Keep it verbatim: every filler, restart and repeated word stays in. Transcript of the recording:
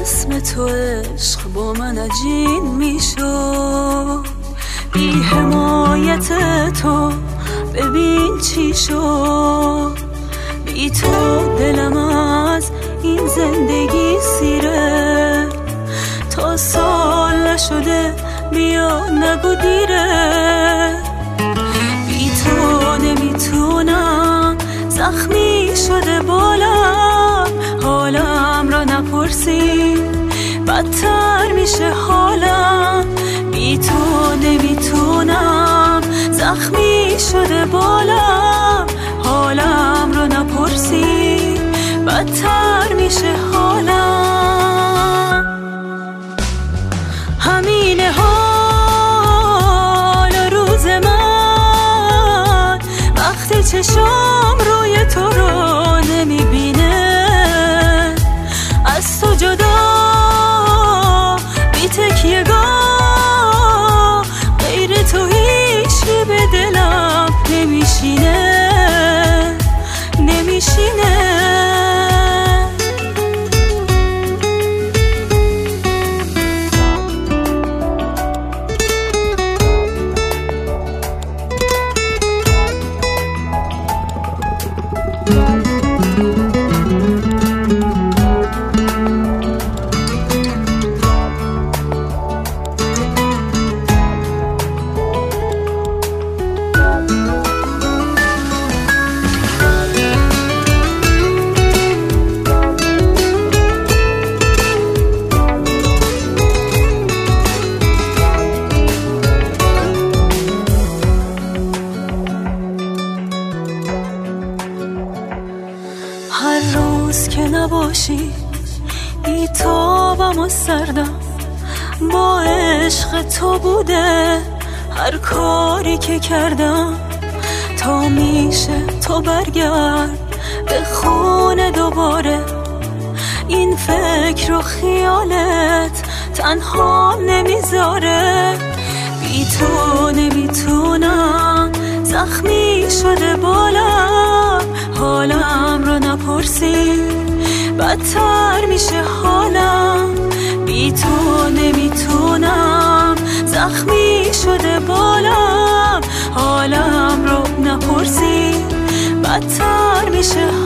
اسم تو عشق با من عجین میشد، بی حمایت تو ببین چی شد. بی تو دلم از این زندگی سیره، تا سال نشده بیا نگو دیره. بی تو نمیتونم، زخمی شده بالم، حالم را نپرسی بدتر میشه حالم. بی تو نمیتونم، زخمی شده بالم، حالم را نپرسی بدتر میشه حالم. همین حال روز من وقتی چشم روی تو رو نمیبینه، از تو جدا بی تکیه‌گاه غیر تو هیچی به دلم نمیشینه نمیشینه. هر روز که نباشی بی‌تابم و سردم، با عشق تو بوده هر کاری که کردم. تا میشه تو برگرد به خونه دوباره، این فکر و خیالت تنها نمیذاره. بی تو نمیتونم، زخمی شده بالم، حالم رو نپرسی بدتر میشه حالم. بی تو نمیتونم، زخمی شده بالم، حالم رو نپرسی بدتر میشه